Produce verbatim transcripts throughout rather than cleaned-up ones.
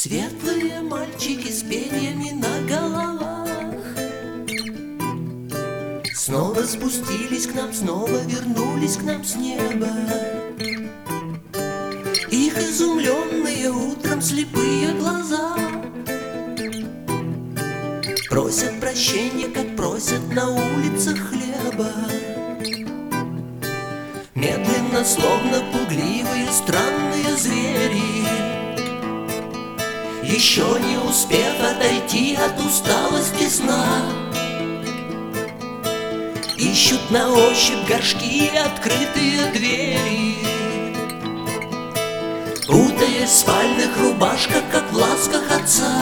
Светлые мальчики с перьями на головах снова спустились к нам, снова вернулись к нам с неба. Их изумленные утром слепые глаза просят прощения, как просят на улицах хлеба. Медленно, словно пугливые странные звери, еще не успев отойти от усталости сна, ищут на ощупь горшки и открытые двери, путаясь в спальных рубашках, как в ласках отца.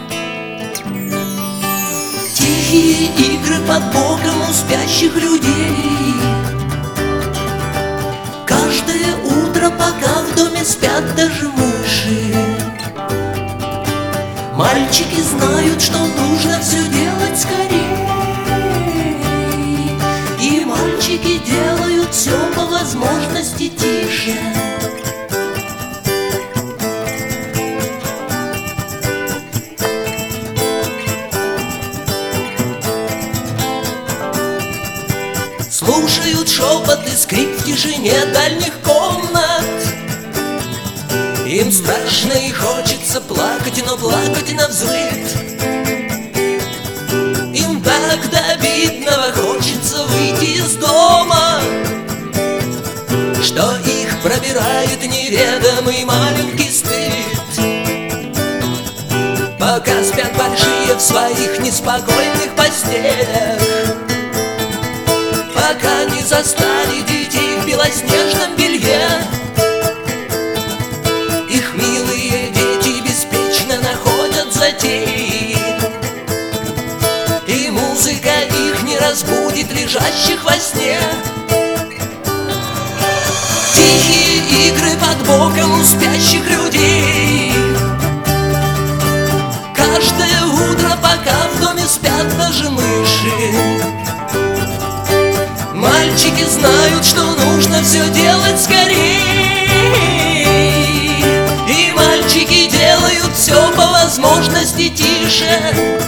Тихие игры под боком у спящих людей. Каждое утро, пока в доме спят даже мыши, мальчики знают, что нужно все делать скорее. И мальчики делают все по возможности тише. Слушают шепот и скрип в тишине дальних комнат. Им страшно и хочется плакать, но плакать навзрыд. Им так до обидного хочется выйти из дома, что их пробирает неведомый маленький стыд. Пока спят большие в своих неспокойных постелях, пока не застали детей в белоснежном белье, их милые дети беспечно находят затеи, и музыка их не разбудит лежащих во сне. Тихие игры под боком у спящих людей. Каждое утро, пока в доме спят даже мыши, мальчики знают, что нужно все делать скорее. И мальчики делают все по возможности тише.